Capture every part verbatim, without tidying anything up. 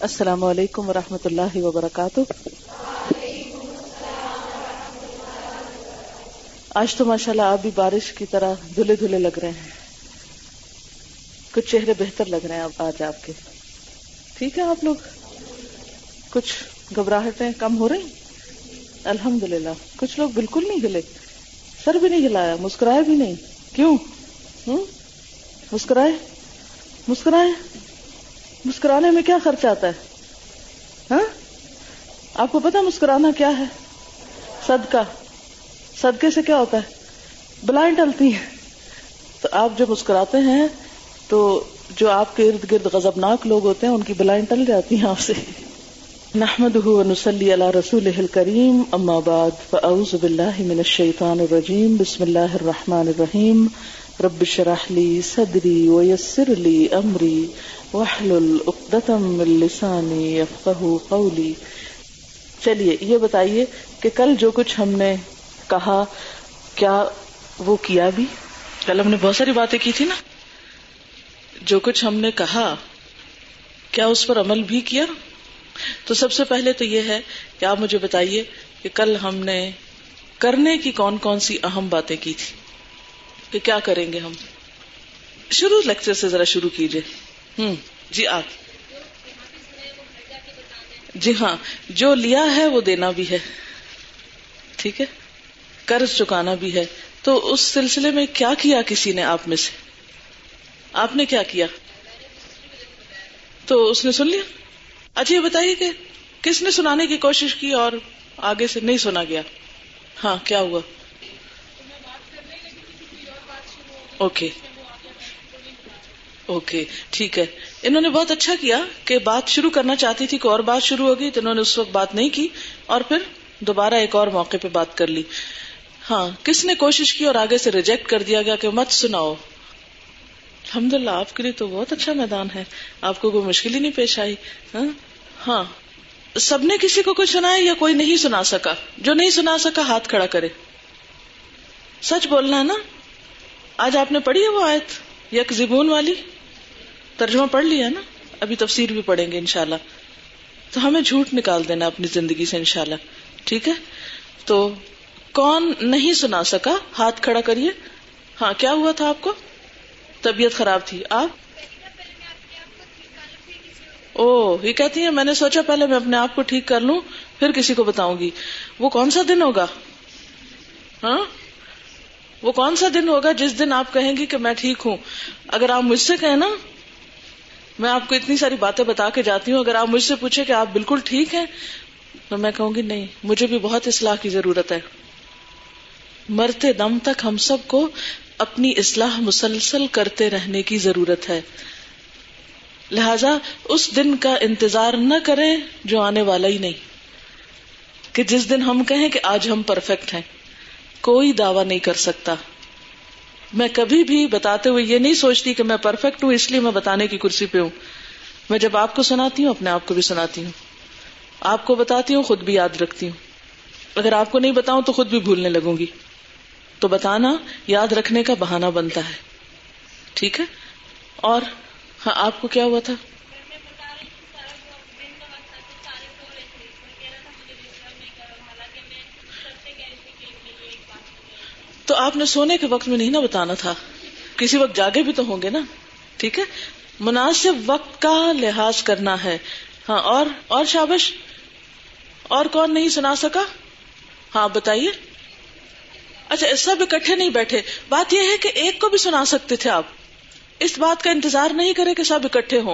السلام علیکم ورحمۃ اللہ وبرکاتہ۔ آج تو ماشاءاللہ آپ بھی بارش کی طرح دھلے دھلے لگ رہے ہیں، کچھ چہرے بہتر لگ رہے ہیں اب آج آپ کے، ٹھیک ہے؟ آپ لوگ کچھ گھبراہٹیں کم ہو رہی؟ الحمدللہ۔ کچھ لوگ بالکل نہیں ہلے، سر بھی نہیں ہلایا، مسکرائے بھی نہیں، کیوں؟ ہوں مسکرائے مسکرائے مسکرانے میں کیا خرچ آتا ہے؟ ہاں آپ کو پتا مسکرانا کیا ہے؟ صدقہ۔ صدقے سے کیا ہوتا ہے؟ بلائیں ٹلتی ہیں۔ تو آپ جب مسکراتے ہیں تو جو آپ کے ارد گرد غضبناک لوگ ہوتے ہیں ان کی بلائیں ٹل جاتی ہیں آپ سے۔ نحمدہ ونصلی علی رسولہ الکریم، اما بعد فاعوذ باللہ من الشیطان الرجیم، بسم اللہ الرحمن الرحیم۔ رب اشرح لی صدری ویسر لی امری واحلل عقدۃ من لسانی یفقہوا قولی۔ چلیے یہ بتائیے کہ کل جو کچھ ہم نے کہا کیا وہ کیا بھی؟ کل ہم نے بہت ساری باتیں کی تھی نا، جو کچھ ہم نے کہا کیا اس پر عمل بھی کیا؟ تو سب سے پہلے تو یہ ہے کہ آپ مجھے بتائیے کہ کل ہم نے کرنے کی کون کون سی اہم باتیں کی تھی، کہ کیا کریں گے ہم؟ شروع لیکچر سے ذرا شروع کیجئے۔ ہم جی آپ جی ہاں، جو لیا ہے وہ دینا بھی ہے، ٹھیک ہے، قرض چکانا بھی ہے۔ تو اس سلسلے میں کیا کیا کسی نے آپ میں سے؟ آپ نے کیا کیا؟ تو اس نے سن لیا؟ اچھا یہ بتائیے کہ کس نے سنانے کی کوشش کی اور آگے سے نہیں سنا گیا؟ ہاں کیا ہوا؟ اوکے اوکے ٹھیک ہے، انہوں نے بہت اچھا کیا کہ بات شروع کرنا چاہتی تھی کہ اور بات شروع ہو گئی تو انہوں نے اس وقت بات نہیں کی اور پھر دوبارہ ایک اور موقع پہ بات کر لی۔ ہاں کس نے کوشش کی اور آگے سے ریجیکٹ کر دیا گیا کہ مت سناؤ؟ الحمدللہ، آپ کے لیے تو بہت اچھا میدان ہے، آپ کو کوئی مشکل ہی نہیں پیش آئی۔ ہاں ہاں سب نے کسی کو کچھ سنایا یا کوئی نہیں سنا سکا؟ جو نہیں سنا سکا ہاتھ کھڑا کرے، سچ بولنا ہے نا۔ آج آپ نے پڑھی ہے وہ آیت یکذبون والی؟ ترجمہ پڑھ لیا ہے نا، ابھی تفسیر بھی پڑھیں گے انشاءاللہ۔ تو ہمیں جھوٹ نکال دینا اپنی زندگی سے انشاءاللہ، ٹھیک ہے؟ تو کون نہیں سنا سکا ہاتھ کھڑا کریے۔ ہاں کیا ہوا تھا آپ کو؟ طبیعت خراب تھی آپ؟ او یہ کہتی ہیں میں نے سوچا پہلے میں اپنے آپ کو ٹھیک کر لوں پھر کسی کو بتاؤں گی۔ وہ کون سا دن ہوگا؟ ہاں وہ کون سا دن ہوگا جس دن آپ کہیں گی کہ میں ٹھیک ہوں؟ اگر آپ مجھ سے کہیں نا، میں آپ کو اتنی ساری باتیں بتا کے جاتی ہوں، اگر آپ مجھ سے پوچھیں کہ آپ بالکل ٹھیک ہیں تو میں کہوں گی نہیں، مجھے بھی بہت اصلاح کی ضرورت ہے۔ مرتے دم تک ہم سب کو اپنی اصلاح مسلسل کرتے رہنے کی ضرورت ہے، لہذا اس دن کا انتظار نہ کریں جو آنے والا ہی نہیں، کہ جس دن ہم کہیں کہ آج ہم پرفیکٹ ہیں۔ کوئی دعویٰ نہیں کر سکتا۔ میں کبھی بھی بتاتے ہوئے یہ نہیں سوچتی کہ میں پرفیکٹ ہوں اس لیے میں بتانے کی کرسی پہ ہوں۔ میں جب آپ کو سناتی ہوں اپنے آپ کو بھی سناتی ہوں، آپ کو بتاتی ہوں خود بھی یاد رکھتی ہوں، اگر آپ کو نہیں بتاؤں تو خود بھی بھولنے لگوں گی۔ تو بتانا یاد رکھنے کا بہانہ بنتا ہے، ٹھیک ہے؟ اور ہاں آپ کو کیا ہوا تھا؟ تو آپ نے سونے کے وقت میں نہیں نا بتانا تھا، کسی وقت جاگے بھی تو ہوں گے نا، ٹھیک ہے؟ مناسب وقت کا لحاظ کرنا ہے۔ ہاں اور اور شابش، اور کون نہیں سنا سکا؟ ہاں بتائیے۔ اچھا سب اکٹھے نہیں بیٹھے، بات یہ ہے کہ ایک کو بھی سنا سکتے تھے آپ، اس بات کا انتظار نہیں کرے کہ سب اکٹھے ہوں۔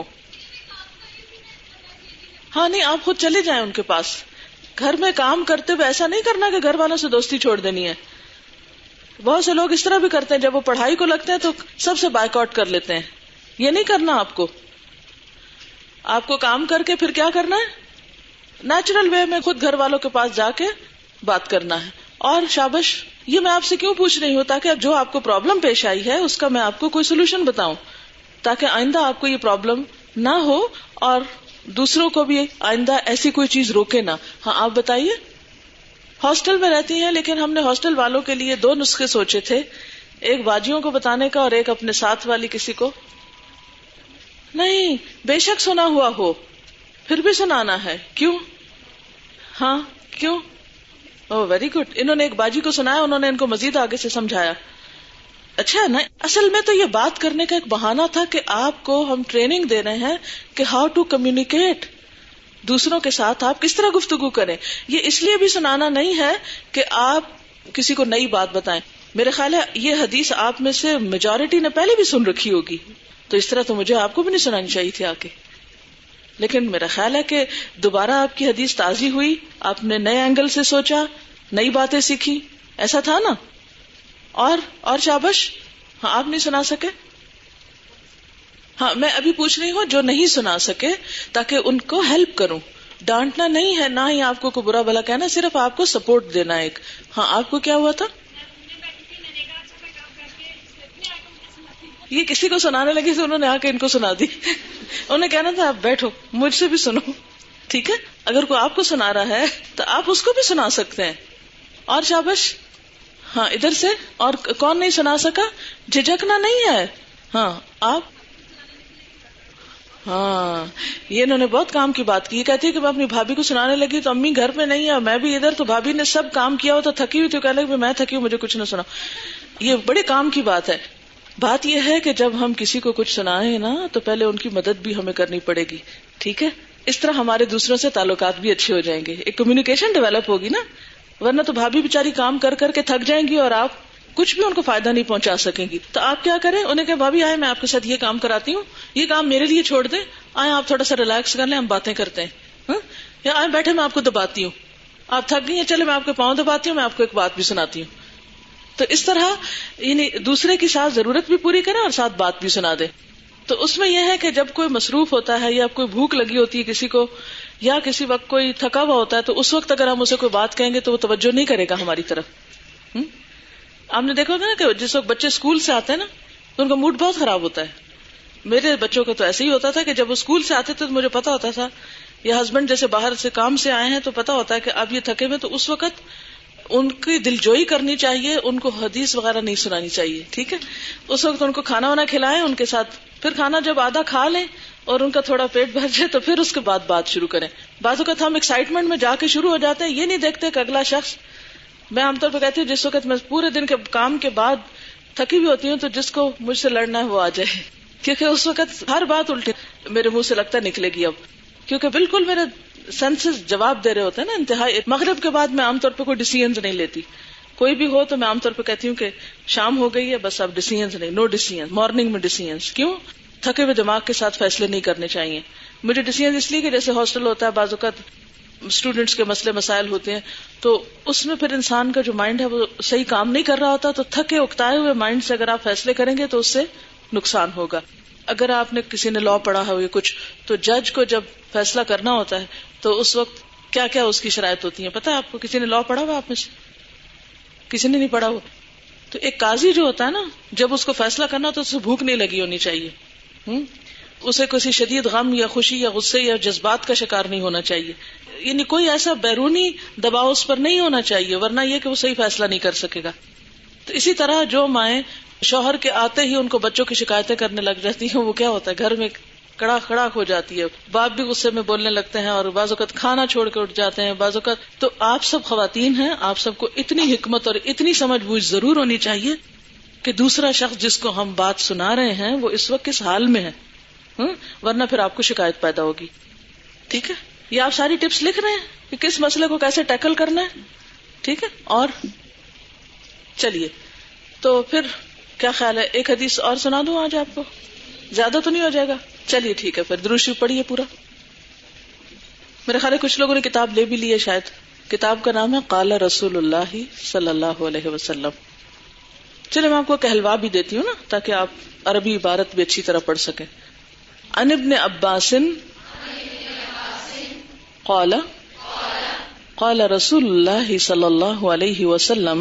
ہاں نہیں آپ خود چلے جائیں ان کے پاس، گھر میں کام کرتے ہوئے ایسا نہیں کرنا کہ گھر والوں سے دوستی چھوڑ دینی ہے۔ بہت سے لوگ اس طرح بھی کرتے ہیں، جب وہ پڑھائی کو لگتے ہیں تو سب سے بائیک آؤٹ کر لیتے ہیں۔ یہ نہیں کرنا آپ کو، آپ کو کام کر کے پھر کیا کرنا ہے؟ نیچرل وے میں خود گھر والوں کے پاس جا کے بات کرنا ہے۔ اور شابش، یہ میں آپ سے کیوں پوچھ رہی ہوں؟ تاکہ جو آپ کو پرابلم پیش آئی ہے اس کا میں آپ کو کوئی سولوشن بتاؤں، تاکہ آئندہ آپ کو یہ پرابلم نہ ہو اور دوسروں کو بھی آئندہ ایسی کوئی چیز روکے نہ۔ ہاں آپ بتائیے۔ ہاسٹل میں رہتی ہیں لیکن ہم نے ہاسٹل والوں کے لیے دو نسخے سوچے تھے، ایک باجیوں کو بتانے کا اور ایک اپنے ساتھ والی کسی کو۔ نہیں، بے شک سنا ہوا ہو، پھر بھی سنانا ہے. کیوں؟ ہاں کیوں؟ Oh very good. انہوں نے ایک باجی کو سنایا, انہوں نے ان کو مزید آگے سے سمجھایا. اچھا نا, اصل میں تو یہ بات کرنے کا ایک بہانہ تھا کہ آپ کو ہم ٹریننگ دے رہے ہیں کہ ہاؤ ٹو کمیونیکیٹ, دوسروں کے ساتھ آپ کس طرح گفتگو کریں. یہ اس لیے بھی سنانا نہیں ہے کہ آپ کسی کو نئی بات بتائیں. میرے خیال ہے یہ حدیث آپ میں سے میجورٹی نے پہلے بھی سن رکھی ہوگی, تو اس طرح تو مجھے آپ کو بھی نہیں سنانی چاہیے تھی آ کے. لیکن میرا خیال ہے کہ دوبارہ آپ کی حدیث تازی ہوئی, آپ نے نئے اینگل سے سوچا, نئی باتیں سیکھی, ایسا تھا نا. اور اور شابش. ہاں آپ نہیں سنا سکے. ہاں میں ابھی پوچھ رہی ہوں جو نہیں سنا سکے, تاکہ ان کو ہیلپ کروں. ڈانٹنا نہیں ہے, نہ ہی آپ کو کوئی برا بھلا کہنا, صرف آپ کو سپورٹ دینا ایک. ہاں آپ کو کیا ہوا تھا؟ یہ کسی کو سنانے لگی تو انہوں نے آ کے ان کو سنا دی. انہوں نے کہنا تھا آپ بیٹھو مجھ سے بھی سنو. ٹھیک ہے, اگر کوئی آپ کو سنا رہا ہے تو آپ اس کو بھی سنا سکتے ہیں. اور شابش. ہاں ادھر سے. اور کون نہیں سنا سکا؟ جھجکنا نہیں ہے. ہاں آپ. ہاں یہ انہوں نے بہت کام کی بات کی. یہ کہتی ہے کہ میں اپنی بھابھی کو سنانے لگی تو امی گھر پہ نہیں ہے, میں بھی ادھر, تو بھابھی نے سب کام کیا ہو تو تھکی ہوئی, تو کہنے لگی میں تھکی ہوں مجھے کچھ نہ سنا. یہ بڑے کام کی بات ہے. بات یہ ہے کہ جب ہم کسی کو کچھ سنائیں نا تو پہلے ان کی مدد بھی ہمیں کرنی پڑے گی. ٹھیک ہے, اس طرح ہمارے دوسروں سے تعلقات بھی اچھے ہو جائیں گے, ایک کمیونیکیشن ڈیولپ ہوگی نا. ورنہ تو بھابھی بیچاری کام کر کر کے تھک جائیں گی اور آپ کچھ بھی ان کو فائدہ نہیں پہنچا سکیں گی. تو آپ کیا کریں, انہیں کہ بھابھی آئے میں آپ کے ساتھ یہ کام کراتی ہوں, یہ کام میرے لیے چھوڑ دیں, آئے آپ تھوڑا سا ریلیکس کر لیں, ہم باتیں کرتے ہیں. یا آئے بیٹھے میں آپ کو دباتی ہوں, آپ تھک گئی ہیں, چلے میں آپ کے پاؤں دباتی ہوں, میں آپ کو ایک بات بھی سناتی ہوں. تو اس طرح یعنی دوسرے کی ساتھ ضرورت بھی پوری کرے اور ساتھ بات بھی سنا دے. تو اس میں یہ ہے کہ جب کوئی مصروف ہوتا ہے یا کوئی بھوک لگی ہوتی ہے کسی کو, یا کسی وقت کوئی تھکا ہوا ہوتا ہے, تو اس وقت اگر ہم اسے کوئی بات کہیں گے تو وہ توجہ نہیں کرے گا ہماری طرف. ہم؟ آپ نے دیکھا ہوگا نا کہ جس وقت بچے اسکول سے آتے ہیں نا تو ان کا موڈ بہت خراب ہوتا ہے. میرے بچوں کا تو ایسے ہی ہوتا تھا کہ جب وہ اسکول سے آتے تھے تو مجھے پتا ہوتا تھا, یا ہسبینڈ جیسے باہر سے کام سے آئے ہیں تو پتا ہوتا ہے کہ اب یہ تھکے ہوئے, تو اس وقت ان کی دلجوئی کرنی چاہیے, ان کو حدیث وغیرہ نہیں سنانی چاہیے. ٹھیک ہے, اس وقت ان کو کھانا وانا کھلائیں, ان کے ساتھ پھر کھانا جب آدھا کھا لیں اور ان کا تھوڑا پیٹ بھر جائے تو پھر اس کے بعد بات شروع کریں. بعض اوقات ہم ایکسائٹمنٹ میں جا کے شروع ہو جاتے ہیں, یہ نہیں دیکھتے کہ اگلا شخص, میں عام طور پہ کہتی ہوں جس وقت میں پورے دن کے کام کے بعد تھکی ہوئی ہوتی ہوں تو جس کو مجھ سے لڑنا ہے وہ آ جائے, کیونکہ اس وقت ہر بات الٹی میرے منہ سے لگتا نکلے گی اب, کیونکہ بالکل میرے سینسز جواب دے رہے ہوتے ہیں نا انتہائی. مغرب کے بعد میں عام طور پہ کوئی ڈیسیژنز نہیں لیتی, کوئی بھی ہو تو میں عام طور پہ کہتی ہوں کہ شام ہو گئی ہے بس اب ڈیسیژنز نہیں, نو ڈیسیژن. مارننگ میں ڈیسیژنز کیوں؟ تھکے ہوئے دماغ کے ساتھ فیصلے نہیں کرنے چاہیے. مجھے ڈیسیژن اس لیے کہ جیسے ہاسٹل ہوتا ہے, بعض اوقات اسٹوڈینٹس کے مسئلے مسائل ہوتے ہیں, تو اس میں پھر انسان کا جو مائنڈ ہے وہ صحیح کام نہیں کر رہا ہوتا, تو تھکے اکتائے ہوئے مائنڈ سے اگر آپ فیصلے کریں گے تو اس سے نقصان ہوگا. اگر آپ نے کسی نے لا پڑھا ہو یا کچھ, تو جج کو جب فیصلہ کرنا ہوتا ہے تو اس وقت کیا کیا اس کی شرائط ہوتی ہیں پتہ ہے آپ کو؟ کسی نے لا پڑھا ہوا آپ میں سے؟ کسی نے نہیں پڑھا ہوا؟ تو ایک قاضی جو ہوتا ہے نا, جب اس کو فیصلہ کرنا تو اسے بھوک نہیں لگی ہونی چاہیے, ہم اسے کسی شدید غم یا خوشی یا غصے یا جذبات کا شکار نہیں ہونا چاہیے, یعنی کوئی ایسا بیرونی دباؤ اس پر نہیں ہونا چاہیے, ورنہ یہ کہ وہ صحیح فیصلہ نہیں کر سکے گا. تو اسی طرح جو مائیں شوہر کے آتے ہی ان کو بچوں کی شکایتیں کرنے لگ جاتی ہیں, وہ کیا ہوتا ہے گھر میں کڑا کڑا ہو جاتی ہے, باپ بھی غصے میں بولنے لگتے ہیں اور بعض اوقات کھانا چھوڑ کے اٹھ جاتے ہیں بعض اوقات. تو آپ سب خواتین ہیں, آپ سب کو اتنی حکمت اور اتنی سمجھ بوجھ ضرور ہونی چاہیے کہ دوسرا شخص جس کو ہم بات سنا رہے ہیں وہ اس وقت کس حال میں ہے, ہاں ورنہ پھر آپ کو شکایت پیدا ہوگی. ٹھیک ہے, یہ آپ ساری ٹپس لکھ رہے ہیں کہ کس مسئلے کو کیسے ٹیکل کرنا ہے. ٹھیک ہے, اور چلیے تو پھر کیا خیال ہے, ایک حدیث اور سنا دوں آج آپ کو؟ زیادہ تو نہیں ہو جائے گا؟ چلیے ٹھیک ہے, پھر درود شریف پڑھیے پورا. میرے خیال ہے کچھ لوگوں نے کتاب لے بھی لی ہے شاید. کتاب کا نام ہے قال رسول اللہ صلی اللہ علیہ وسلم. چلے میں آپ کو کہلوا بھی دیتی ہوں نا, تاکہ آپ عربی عبارت بھی اچھی طرح پڑھ سکیں. عن ابن عباس قال قال رسول اللہ صلی اللہ علیہ وسلم.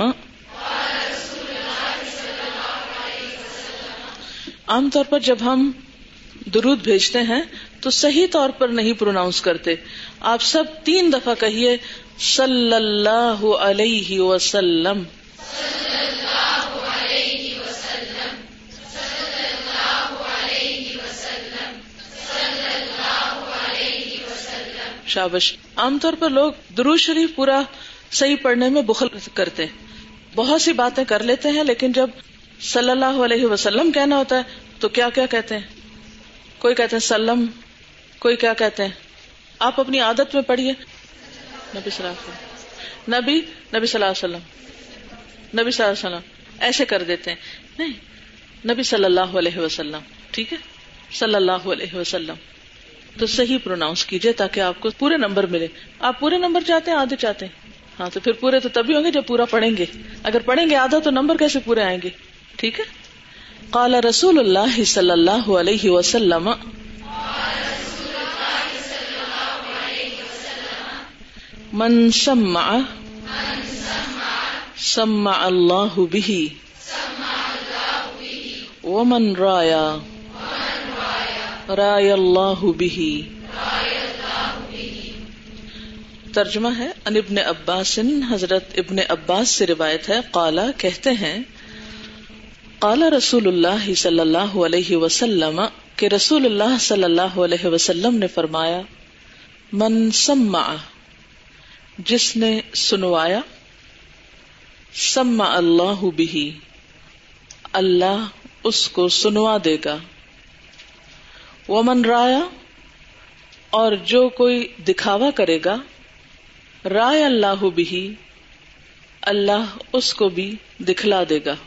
عام طور پر جب ہم درود بھیجتے ہیں تو صحیح طور پر نہیں پروناؤنس کرتے. آپ سب تین دفعہ کہیے صلی اللہ علیہ وسلم. شابش. عام طور پر لوگ درود شریف پورا صحیح پڑھنے میں بخل کرتے ہیں, بہت سی باتیں کر لیتے ہیں, لیکن جب صلی اللہ علیہ وسلم کہنا ہوتا ہے تو کیا کیا کہتے ہیں. کوئی کہتے ہیں سلم, کوئی کیا کہتے ہیں. آپ اپنی عادت میں پڑھیے نبی صلی اللہ علیہ وسلم, نبی نبی صلی اللہ علیہ وسلم, نبی صلی اللہ علیہ وسلم, ایسے کر دیتے ہیں. نہیں, نبی صلی اللہ علیہ وسلم, ٹھیک ہے, صلی اللہ علیہ وسلم. تو صحیح پروناؤنس کیجئے تاکہ آپ کو پورے نمبر ملے. آپ پورے نمبر چاہتے ہیں آدھے چاہتے ہیں؟ ہاں, تو پھر پورے تو تبھی ہوں گے جب پورا پڑھیں گے. اگر پڑھیں گے آدھا تو نمبر کیسے پورے آئیں گے. ٹھیک ہے. قال رسول اللہ صلی اللہ علیہ وسلم من سمع سمع اللہ بہ ومن رایا رای اللہ بہ. ترجمہ ہے ان ابن عباس, حضرت ابن عباس سے روایت ہے, قالا کہتے ہیں, قال رسول اللہ صلی اللہ علیہ وسلم کہ رسول اللہ صلی اللہ علیہ وسلم نے فرمایا, من سمع جس نے سنوایا, سمع اللہ بہ اللہ اس کو سنوا دے گا, ومن رایا اور جو کوئی دکھاوا کرے گا, رائے اللہ بہ اللہ اس کو بھی دکھلا دے گا.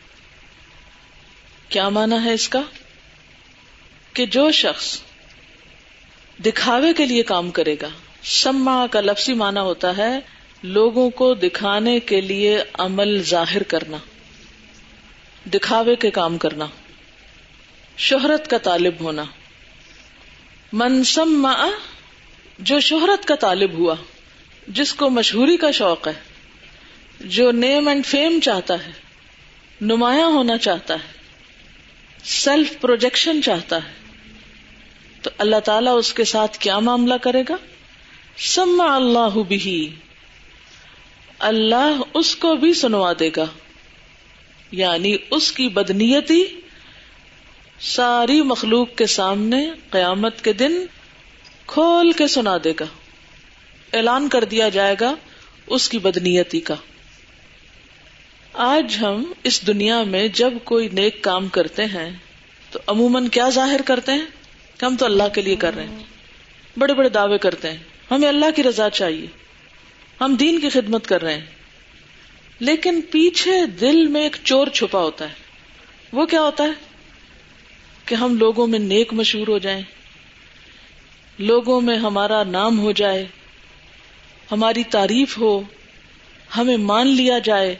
کیا معنی ہے اس کا؟ کہ جو شخص دکھاوے کے لیے کام کرے گا, سمع کا لفظی معنی ہوتا ہے لوگوں کو دکھانے کے لیے عمل ظاہر کرنا, دکھاوے کے کام کرنا, شہرت کا طالب ہونا. من سمع جو شہرت کا طالب ہوا, جس کو مشہوری کا شوق ہے, جو نیم اینڈ فیم چاہتا ہے, نمایاں ہونا چاہتا ہے, سیلف پروجیکشن چاہتا ہے, تو اللہ تعالیٰ اس کے ساتھ کیا معاملہ کرے گا؟ سمع اللہ بہ اللہ اس کو بھی سنوا دے گا, یعنی اس کی بدنیتی ساری مخلوق کے سامنے قیامت کے دن کھول کے سنا دے گا, اعلان کر دیا جائے گا اس کی بدنیتی کا. آج ہم اس دنیا میں جب کوئی نیک کام کرتے ہیں تو عموماً کیا ظاہر کرتے ہیں کہ ہم تو اللہ کے لیے کر رہے ہیں, بڑے بڑے دعوے کرتے ہیں, ہمیں اللہ کی رضا چاہیے, ہم دین کی خدمت کر رہے ہیں. لیکن پیچھے دل میں ایک چور چھپا ہوتا ہے. وہ کیا ہوتا ہے کہ ہم لوگوں میں نیک مشہور ہو جائیں, لوگوں میں ہمارا نام ہو جائے, ہماری تعریف ہو, ہمیں مان لیا جائے.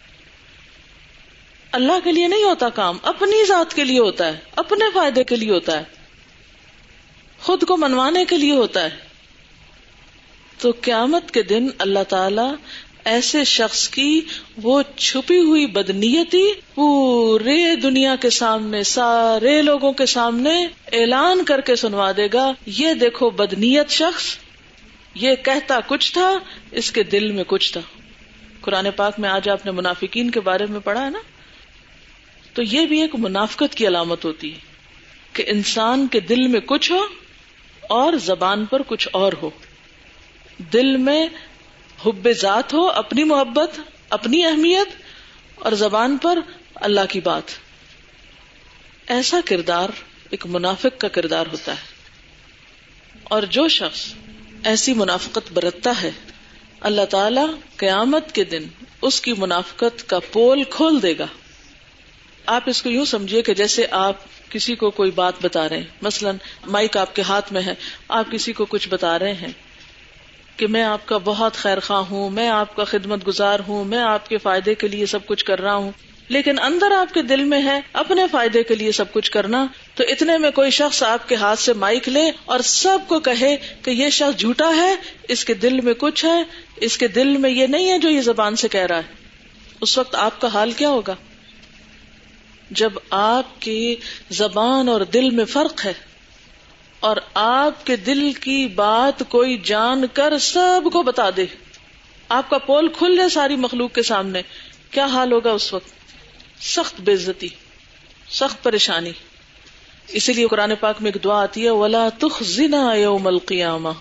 اللہ کے لیے نہیں ہوتا کام, اپنی ذات کے لیے ہوتا ہے, اپنے فائدے کے لیے ہوتا ہے, خود کو منوانے کے لیے ہوتا ہے. تو قیامت کے دن اللہ تعالی ایسے شخص کی وہ چھپی ہوئی بدنیتی پورے دنیا کے سامنے, سارے لوگوں کے سامنے اعلان کر کے سنوا دے گا, یہ دیکھو بدنیت شخص, یہ کہتا کچھ تھا, اس کے دل میں کچھ تھا. قرآن پاک میں آج آپ نے منافقین کے بارے میں پڑھا ہے نا, تو یہ بھی ایک منافقت کی علامت ہوتی ہے کہ انسان کے دل میں کچھ ہو اور زبان پر کچھ اور ہو. دل میں حب ذات ہو, اپنی محبت, اپنی اہمیت, اور زبان پر اللہ کی بات. ایسا کردار ایک منافق کا کردار ہوتا ہے. اور جو شخص ایسی منافقت برتتا ہے, اللہ تعالی قیامت کے دن اس کی منافقت کا پول کھول دے گا. آپ اس کو یوں سمجھیے کہ جیسے آپ کسی کو کوئی بات بتا رہے ہیں, مثلا مائک آپ کے ہاتھ میں ہے, آپ کسی کو کچھ بتا رہے ہیں کہ میں آپ کا بہت خیر خواہ ہوں, میں آپ کا خدمت گزار ہوں, میں آپ کے فائدے کے لیے سب کچھ کر رہا ہوں, لیکن اندر آپ کے دل میں ہے اپنے فائدے کے لیے سب کچھ کرنا. تو اتنے میں کوئی شخص آپ کے ہاتھ سے مائک لے اور سب کو کہے کہ یہ شخص جھوٹا ہے, اس کے دل میں کچھ ہے, اس کے دل میں یہ نہیں ہے جو یہ زبان سے کہہ رہا ہے. اس وقت آپ کا حال کیا ہوگا؟ جب آپ کی زبان اور دل میں فرق ہے اور آپ کے دل کی بات کوئی جان کر سب کو بتا دے, آپ کا پول کھل جائے ساری مخلوق کے سامنے, کیا حال ہوگا اس وقت؟ سخت بے عزتی, سخت پریشانی. اسی لیے قرآن پاک میں ایک دعا آتی ہے, وَلَا تُخْزِنَا يَوْمَ الْقِيَامَةِ,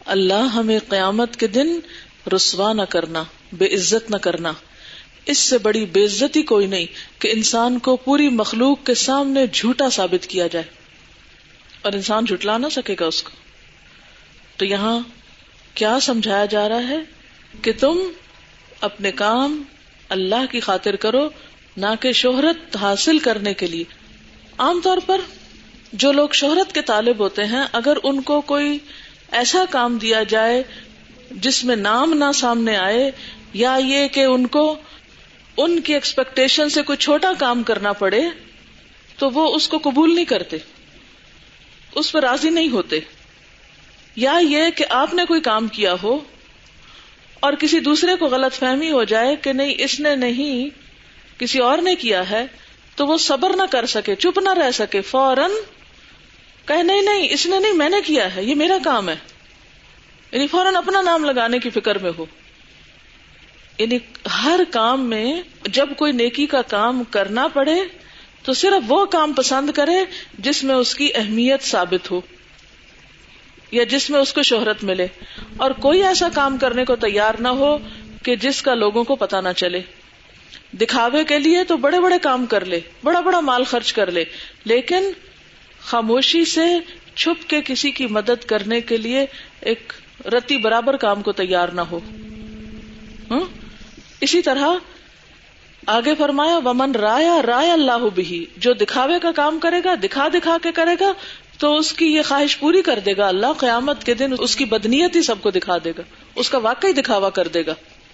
اللہ ہمیں قیامت کے دن رسوا نہ کرنا، بے عزت نہ کرنا. اس سے بڑی بے عزتی کوئی نہیں کہ انسان کو پوری مخلوق کے سامنے جھوٹا ثابت کیا جائے اور انسان جھٹلا نہ سکے گا اس کو. تو یہاں کیا سمجھایا جا رہا ہے کہ تم اپنے کام اللہ کی خاطر کرو، نہ کہ شہرت حاصل کرنے کے لیے. عام طور پر جو لوگ شہرت کے طالب ہوتے ہیں، اگر ان کو کوئی ایسا کام دیا جائے جس میں نام نہ سامنے آئے، یا یہ کہ ان کو ان کی ایکسپیکٹیشن سے کوئی چھوٹا کام کرنا پڑے، تو وہ اس کو قبول نہیں کرتے، اس پر راضی نہیں ہوتے. یا یہ کہ آپ نے کوئی کام کیا ہو اور کسی دوسرے کو غلط فہمی ہو جائے کہ نہیں اس نے نہیں کسی اور نے کیا ہے، تو وہ صبر نہ کر سکے، چپ نہ رہ سکے، فوراً کہے نہیں نہیں اس نے نہیں، میں نے کیا ہے، یہ میرا کام ہے. یعنی فوراً اپنا نام لگانے کی فکر میں ہو. یعنی ہر کام میں جب کوئی نیکی کا کام کرنا پڑے تو صرف وہ کام پسند کرے جس میں اس کی اہمیت ثابت ہو یا جس میں اس کو شہرت ملے، اور کوئی ایسا کام کرنے کو تیار نہ ہو کہ جس کا لوگوں کو پتہ نہ چلے. دکھاوے کے لیے تو بڑے بڑے کام کر لے، بڑا بڑا مال خرچ کر لے، لیکن خاموشی سے چھپ کے کسی کی مدد کرنے کے لیے ایک رتی برابر کام کو تیار نہ ہو. ہاں اسی طرح آگے فرمایا ومن رایا رایا اللہ بہ، جو دکھاوے کا کام کرے گا، دکھا دکھا کے کرے گا، تو اس کی یہ خواہش پوری کر دے گا اللہ. قیامت کے دن اس کی بدنیت ہی سب کو دکھا دے گا، اس کا واقعی دکھاوا کر دے گا.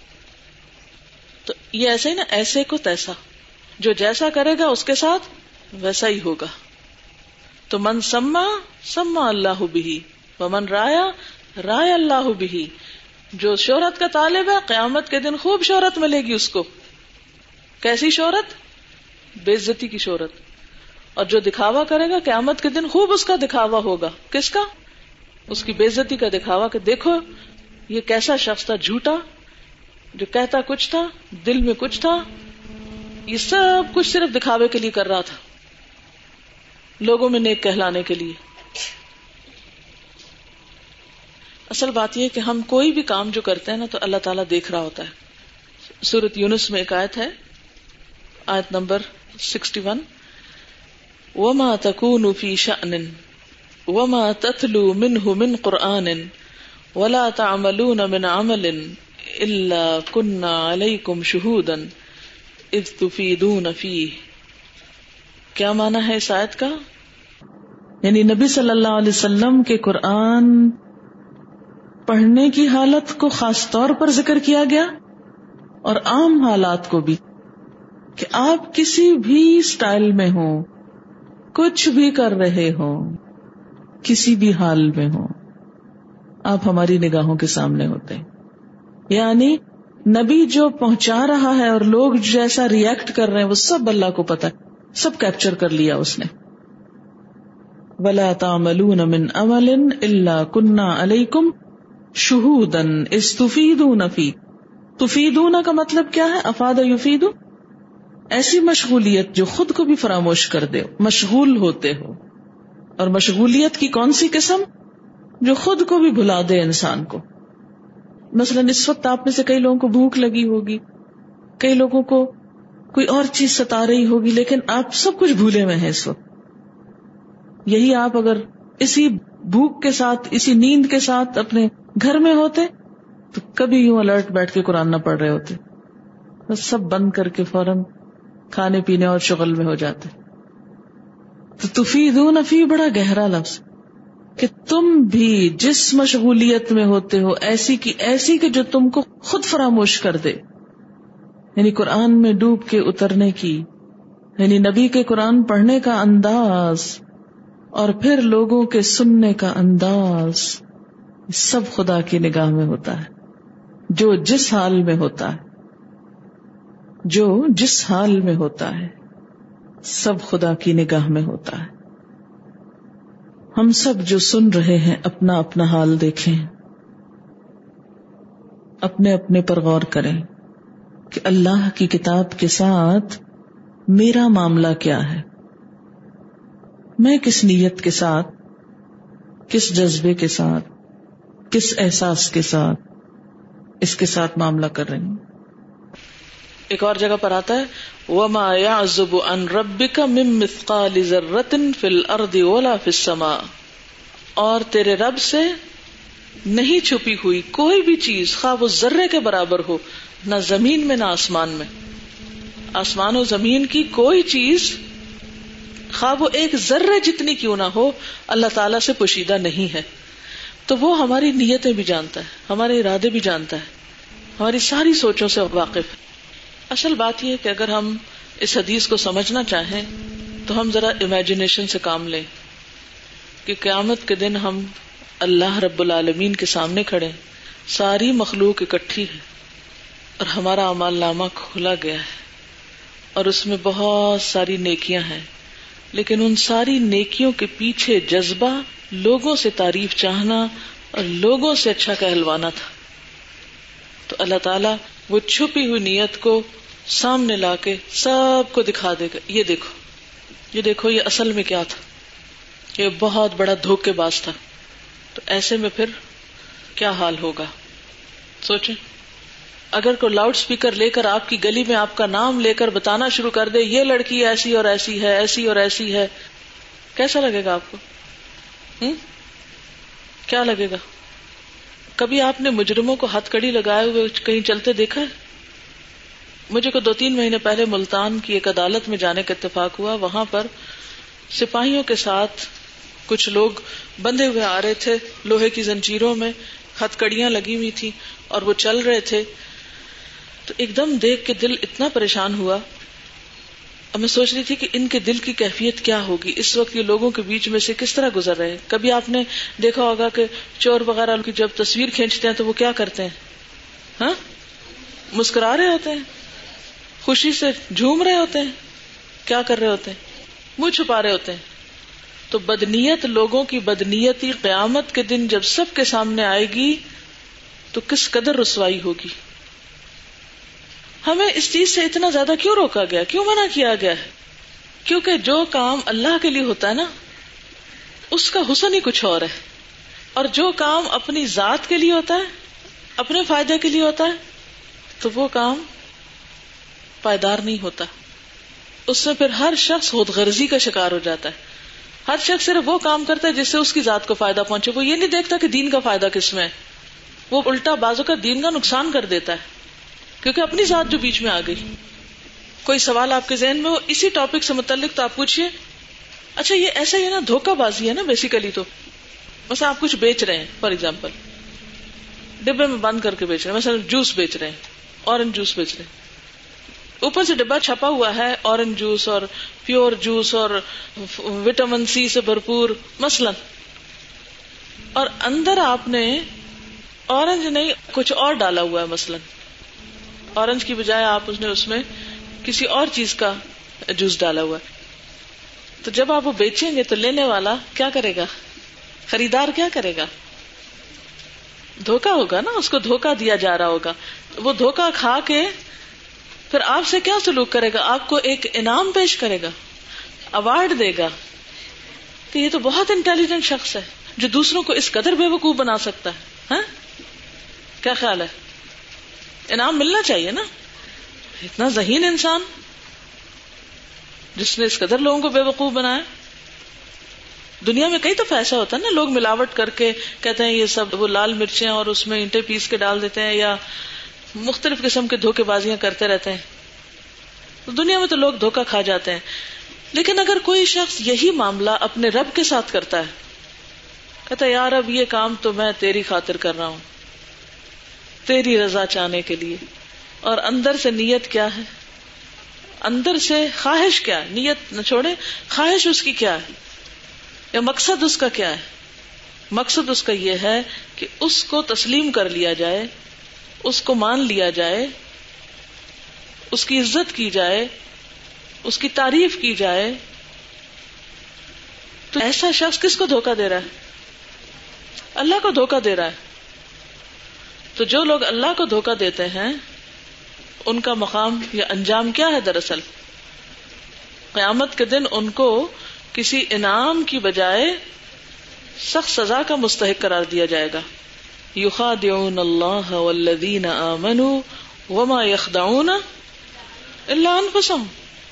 تو یہ ایسے ہی نا، ایسے کو تیسا، جو جیسا کرے گا اس کے ساتھ ویسا ہی ہوگا. تو من سما سما اللہ بہ ومن رایا رایا اللہ بہ. جو شہرت کا طالب ہے قیامت کے دن خوب شہرت ملے گی اس کو. کیسی شہرت؟ بے عزتی کی شہرت. اور جو دکھاوا کرے گا قیامت کے دن خوب اس کا دکھاوا ہوگا. کس کا؟ اس کی بے عزتی کا دکھاوا کہ دیکھو یہ کیسا شخص تھا جھوٹا، جو کہتا کچھ تھا دل میں کچھ تھا. یہ سب کچھ صرف دکھاوے کے لیے کر رہا تھا، لوگوں میں نیک کہلانے کے لیے. اصل بات یہ کہ ہم کوئی بھی کام جو کرتے ہیں نا تو اللہ تعالیٰ دیکھ رہا ہوتا ہے. سورۃ یونس میں ایک آیت ہے، آیت نمبر سکسٹی ون، وَمَا تَكُونُ فِي شَأْنٍ وَمَا تَتْلُو مِنْهُ مِنْ قُرْآنٍ وَلَا تَعْمَلُونَ مِنْ عَمَلٍ إِلَّا كُنَّا عَلَيْكُمْ شُهُودًا إِذْ تُفِيدُونَ فِيهِ. کیا معنی ہے اس آیت کا؟ یعنی نبی صلی اللہ علیہ وسلم کے قرآن پڑھنے کی حالت کو خاص طور پر ذکر کیا گیا اور عام حالات کو بھی، کہ آپ کسی بھی سٹائل میں ہو، کچھ بھی کر رہے ہو، کسی بھی حال میں ہو، آپ ہماری نگاہوں کے سامنے ہوتے ہیں. یعنی نبی جو پہنچا رہا ہے اور لوگ جیسا ریئیکٹ کر رہے ہیں وہ سب اللہ کو پتہ ہے، سب کیپچر کر لیا اس نے. وَلَا تَعْمَلُونَ مِنْ عَمَلٍ إِلَّا كُنَّا عَلَيْكُمْ شُهُودًا إِذْ تُفِيدُونَ فِيهِ. تفیدون کا مطلب کیا ہے؟ افاد یفید، ایسی مشغولیت جو خود کو بھی فراموش کر دے، مشغول ہوتے ہو. اور مشغولیت کی کون سی قسم؟ جو خود کو بھی بھلا دے انسان کو. مثلا اس وقت آپ میں سے کئی لوگوں کو بھوک لگی ہوگی، کئی لوگوں کو کوئی اور چیز ستا رہی ہوگی، لیکن آپ سب کچھ بھولے ہوئے ہیں اس وقت. یہی آپ اگر اسی بھوک کے ساتھ، اسی نیند کے ساتھ اپنے گھر میں ہوتے تو کبھی یوں الرٹ بیٹھ کے قرآن نہ پڑھ رہے ہوتے، بس سب بند کر کے فوراً کھانے پینے اور شغل میں ہو جاتے. تو تفیدون فی بڑا گہرا لفظ، کہ تم بھی جس مشغولیت میں ہوتے ہو ایسی کی ایسی کہ جو تم کو خود فراموش کر دے. یعنی قرآن میں ڈوب کے اترنے کی، یعنی نبی کے قرآن پڑھنے کا انداز اور پھر لوگوں کے سننے کا انداز، سب خدا کی نگاہ میں ہوتا ہے. جو جس حال میں ہوتا ہے، جو جس حال میں ہوتا ہے، سب خدا کی نگاہ میں ہوتا ہے. ہم سب جو سن رہے ہیں اپنا اپنا حال دیکھیں، اپنے اپنے پر غور کریں کہ اللہ کی کتاب کے ساتھ میرا معاملہ کیا ہے. میں کس نیت کے ساتھ، کس جذبے کے ساتھ، کس احساس کے ساتھ اس کے ساتھ معاملہ کر رہی ہوں. ایک اور جگہ پر آتا ہے وَمَا يَعْزُبُ عَنْ رَبِّكَ مِن مِّثْقَالِ ذَرَّةٍ فِي الْأَرْضِ وَلَا فِي السَّمَاءِ، اور تیرے رب سے نہیں چھپی ہوئی کوئی بھی چیز خواہ وہ ذرے کے برابر ہو، نہ زمین میں نہ آسمان میں. آسمان و زمین کی کوئی چیز خواہ وہ ایک ذرے جتنی کیوں نہ ہو اللہ تعالیٰ سے پوشیدہ نہیں ہے. تو وہ ہماری نیتیں بھی جانتا ہے، ہمارے ارادے بھی جانتا ہے، ہماری ساری سوچوں سے واقف ہے. اصل بات یہ ہے کہ اگر ہم اس حدیث کو سمجھنا چاہیں تو ہم ذرا امیجنیشن سے کام لیں کہ قیامت کے دن ہم اللہ رب العالمین کے سامنے کھڑے، ساری مخلوق اکٹھی ہے اور ہمارا اعمال نامہ کھلا گیا ہے اور اس میں بہت ساری نیکیاں ہیں، لیکن ان ساری نیکیوں کے پیچھے جذبہ لوگوں سے تعریف چاہنا اور لوگوں سے اچھا کہلوانا تھا. تو اللہ تعالیٰ وہ چھپی ہوئی نیت کو سامنے لا کے سب کو دکھا دے گا، یہ دیکھو یہ دیکھو یہ اصل میں کیا تھا، یہ بہت بڑا دھوکے باز تھا. تو ایسے میں پھر کیا حال ہوگا سوچیں. اگر کوئی لاؤڈ سپیکر لے کر آپ کی گلی میں آپ کا نام لے کر بتانا شروع کر دے یہ لڑکی ایسی اور ایسی ہے، ایسی اور ایسی ہے، کیسا لگے گا آپ کو؟ ہم؟ کیا لگے گا؟ کبھی آپ نے مجرموں کو ہتھ کڑی لگائے ہوئے کہیں چلتے دیکھا ہے؟ مجھے کو دو تین مہینے پہلے ملتان کی ایک عدالت میں جانے کا اتفاق ہوا. وہاں پر سپاہیوں کے ساتھ کچھ لوگ بندھے ہوئے آ رہے تھے لوہے کی زنجیروں میں، ہتھ کڑیاں لگی ہوئی تھی اور وہ چل رہے تھے. تو ایک دم دیکھ کے دل اتنا پریشان ہوا. اب میں سوچ رہی تھی کہ ان کے دل کی کیفیت کیا ہوگی، اس وقت یہ لوگوں کے بیچ میں سے کس طرح گزر رہے ہیں. کبھی آپ نے دیکھا ہوگا کہ چور وغیرہ کی جب تصویر کھینچتے ہیں تو وہ کیا کرتے ہیں؟ ہاں مسکرا رہے ہوتے ہیں، خوشی سے جھوم رہے ہوتے ہیں، کیا کر رہے ہوتے ہیں؟ منہ چھپا رہے ہوتے ہیں. تو بدنیت لوگوں کی بدنیتی قیامت کے دن جب سب کے سامنے آئے گی تو کس قدر رسوائی ہوگی. ہمیں اس چیز سے اتنا زیادہ کیوں روکا گیا، کیوں منع کیا گیا ہے؟ کیونکہ جو کام اللہ کے لیے ہوتا ہے نا اس کا حسن ہی کچھ اور ہے، اور جو کام اپنی ذات کے لیے ہوتا ہے، اپنے فائدے کے لیے ہوتا ہے، تو وہ کام پائیدار نہیں ہوتا. اس میں پھر ہر شخص خود غرضی کا شکار ہو جاتا ہے. ہر شخص صرف وہ کام کرتا ہے جس سے اس کی ذات کو فائدہ پہنچے. وہ یہ نہیں دیکھتا کہ دین کا فائدہ کس میں ہے. وہ الٹا بازو کا دین کا نقصان کر دیتا ہے کیونکہ اپنی ذات جو بیچ میں آ گئی. کوئی سوال آپ کے ذہن میں ہو اسی ٹاپک سے متعلق تو آپ پوچھئے. اچھا یہ ایسا ہی ہے نا، دھوکہ بازی ہے نا بیسیکلی. تو مثلا آپ کچھ بیچ رہے ہیں، فار ایگزامپل ڈبے میں بند کر کے بیچ رہے ہیں، مثلا جوس بیچ رہے ہیں، اورنج جوس بیچ رہے ہیں. اوپر سے ڈبہ چھپا ہوا ہے اورنج جوس اور پیور جوس اور وٹامن سی سے بھرپور مثلا، اور اندر آپ نے اورنج نہیں کچھ اور ڈالا ہوا ہے. مثلا اورنج کی بجائے آپ اس نے اس میں کسی اور چیز کا جوس ڈالا ہوا ہے. تو جب آپ وہ بیچیں گے تو لینے والا کیا کرے گا؟ خریدار کیا کرے گا؟ دھوکا ہوگا نا، اس کو دھوکا دیا جا رہا ہوگا. وہ دھوکا کھا کے پھر آپ سے کیا سلوک کرے گا؟ آپ کو ایک انعام پیش کرے گا، ایوارڈ دے گا کہ یہ تو بہت انٹیلیجنٹ شخص ہے جو دوسروں کو اس قدر بے وقوف بنا سکتا ہے. ہاں کیا خیال ہے؟ انعام ملنا چاہیے نا. اتنا ذہین انسان جس نے اس قدر لوگوں کو بے وقوف بنایا. دنیا میں کئی دفعہ ایسا ہوتا ہے نا، لوگ ملاوٹ کر کے کہتے ہیں یہ سب وہ لال مرچیں اور اس میں اینٹیں پیس کے ڈال دیتے ہیں، یا مختلف قسم کے دھوکے بازیاں کرتے رہتے ہیں. دنیا میں تو لوگ دھوکا کھا جاتے ہیں. لیکن اگر کوئی شخص یہی معاملہ اپنے رب کے ساتھ کرتا ہے، کہتا ہے یا رب یہ کام تو میں تیری خاطر کر رہا ہوں، تیری رضا چاہنے کے لیے، اور اندر سے نیت کیا ہے، اندر سے خواہش کیا ہے، نیت نہ چھوڑے، خواہش اس کی کیا ہے یا مقصد اس کا کیا ہے؟ مقصد اس کا یہ ہے کہ اس کو تسلیم کر لیا جائے، اس کو مان لیا جائے، اس کی عزت کی جائے، اس کی تعریف کی جائے. تو ایسا شخص کس کو دھوکہ دے رہا ہے؟ اللہ کو دھوکہ دے رہا ہے. تو جو لوگ اللہ کو دھوکہ دیتے ہیں ان کا مقام یا انجام کیا ہے؟ دراصل قیامت کے دن ان کو کسی انعام کی بجائے سخت سزا کا مستحق قرار دیا جائے گا. یخادعون اللہ والذین آمنوا وما یخدعون الا انفسهم.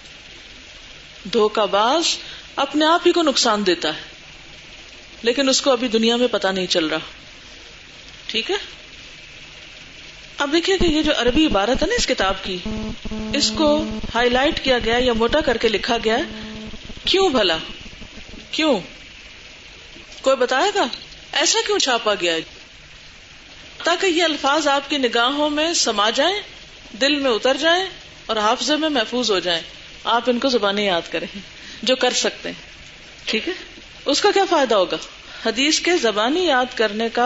دھوکہ باز اپنے آپ ہی کو نقصان دیتا ہے لیکن اس کو ابھی دنیا میں پتہ نہیں چل رہا. ٹھیک ہے. اب دیکھیے کہ یہ جو عربی عبارت ہے نا اس کتاب کی, اس کو ہائی لائٹ کیا گیا یا موٹا کر کے لکھا گیا. کیوں بھلا؟ کیوں؟ کوئی بتائے گا ایسا کیوں چھاپا گیا ہے؟ تاکہ یہ الفاظ آپ کی نگاہوں میں سما جائیں, دل میں اتر جائیں اور حافظے میں محفوظ ہو جائیں. آپ ان کو زبانیں یاد کریں جو کر سکتے ہیں. ٹھیک ہے. اس کا کیا فائدہ ہوگا؟ حدیث کے زبانی یاد کرنے کا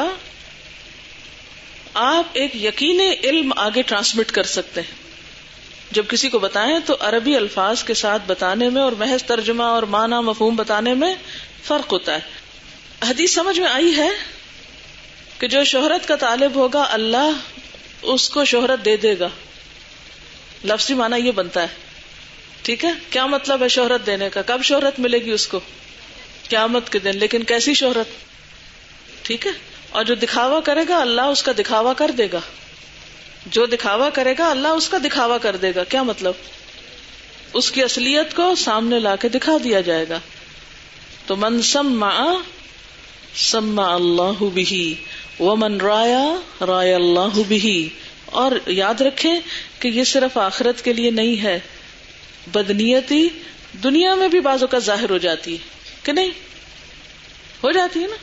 آپ ایک یقینی علم آگے ٹرانسمٹ کر سکتے ہیں. جب کسی کو بتائیں تو عربی الفاظ کے ساتھ بتانے میں اور محض ترجمہ اور معنی مفہوم بتانے میں فرق ہوتا ہے. حدیث سمجھ میں آئی ہے کہ جو شہرت کا طالب ہوگا اللہ اس کو شہرت دے دے گا. لفظی معنی یہ بنتا ہے. ٹھیک ہے. کیا مطلب ہے شہرت دینے کا؟ کب شہرت ملے گی اس کو؟ قیامت کے دن. لیکن کیسی شہرت؟ ٹھیک ہے. اور جو دکھاوا کرے گا اللہ اس کا دکھاوا کر دے گا. جو دکھاوا کرے گا اللہ اس کا دکھاوا کر دے گا. کیا مطلب؟ اس کی اصلیت کو سامنے لا کے دکھا دیا جائے گا. تو من سمع سمع اللہ بہ ومن رایا رایا اللہ بہ. اور یاد رکھیں کہ یہ صرف آخرت کے لیے نہیں ہے. بدنیتی دنیا میں بھی بعض اوقات ظاہر ہو جاتی ہے کہ نہیں؟ ہو جاتی ہے نا.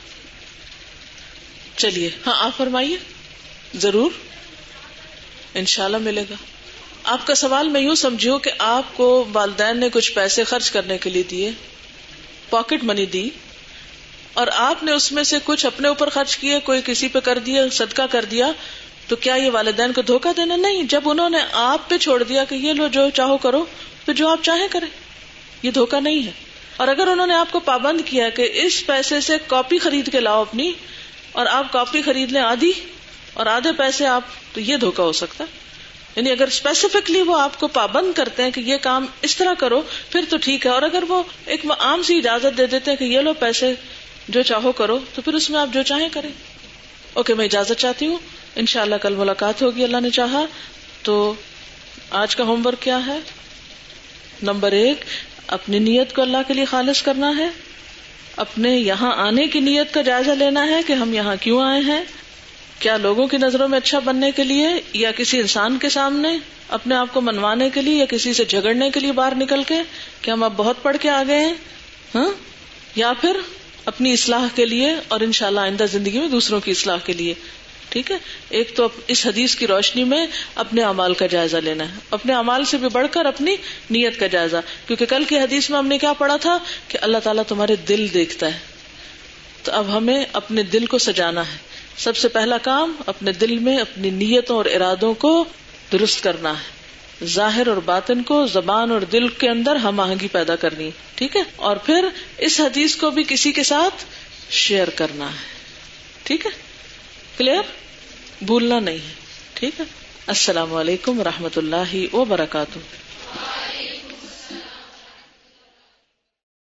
چلیے ہاں آپ فرمائیے. ضرور انشاءاللہ ملے گا. آپ کا سوال میں یوں سمجھوں کہ آپ کو والدین نے کچھ پیسے خرچ کرنے کے لیے دیے, پاکٹ منی دی, اور آپ نے اس میں سے کچھ اپنے اوپر خرچ کیے, کوئی کسی پہ کر دیا, صدقہ کر دیا, تو کیا یہ والدین کو دھوکہ دینا؟ نہیں. جب انہوں نے آپ پہ چھوڑ دیا کہ یہ لو جو چاہو کرو, تو جو آپ چاہیں کریں, یہ دھوکہ نہیں ہے. اور اگر انہوں نے آپ کو پابند کیا کہ اس پیسے سے کاپی خرید کے لاؤ اپنی, اور آپ کاپی خرید لیں آدھی اور آدھے پیسے آپ, تو یہ دھوکہ ہو سکتا ہے. یعنی اگر اسپیسیفکلی وہ آپ کو پابند کرتے ہیں کہ یہ کام اس طرح کرو پھر تو ٹھیک ہے. اور اگر وہ ایک عام سی اجازت دے دیتے ہیں کہ یہ لو پیسے جو چاہو کرو, تو پھر اس میں آپ جو چاہیں کریں. اوکے, میں اجازت چاہتی ہوں. انشاءاللہ کل ملاقات ہوگی اللہ نے چاہا. تو آج کا ہوم ورک کیا ہے؟ نمبر ایک, اپنی نیت کو اللہ کے لیے خالص کرنا ہے. اپنے یہاں آنے کی نیت کا جائزہ لینا ہے کہ ہم یہاں کیوں آئے ہیں. کیا لوگوں کی نظروں میں اچھا بننے کے لیے, یا کسی انسان کے سامنے اپنے آپ کو منوانے کے لیے, یا کسی سے جھگڑنے کے لیے باہر نکل کے کہ ہم اب بہت پڑھ کے آ گئے ہیں, ہاں, یا پھر اپنی اصلاح کے لیے اور انشاءاللہ آئندہ زندگی میں دوسروں کی اصلاح کے لیے. ٹھیک ہے. ایک تو اس حدیث کی روشنی میں اپنے اعمال کا جائزہ لینا ہے, اپنے اعمال سے بھی بڑھ کر اپنی نیت کا جائزہ, کیونکہ کل کی حدیث میں ہم نے کیا پڑھا تھا کہ اللہ تعالیٰ تمہارے دل دیکھتا ہے. تو اب ہمیں اپنے دل کو سجانا ہے. سب سے پہلا کام اپنے دل میں اپنی نیتوں اور ارادوں کو درست کرنا ہے. ظاہر اور باطن کو, زبان اور دل کے اندر ہم آہنگی پیدا کرنی ہے. ٹھیک ہے. اور پھر اس حدیث کو بھی کسی کے ساتھ شیئر کرنا ہے. ٹھیک ہے. کلیئر؟ بھولنا نہیں ہے. ٹھیک ہے. السلام علیکم ورحمۃ اللہ وبرکاتہ.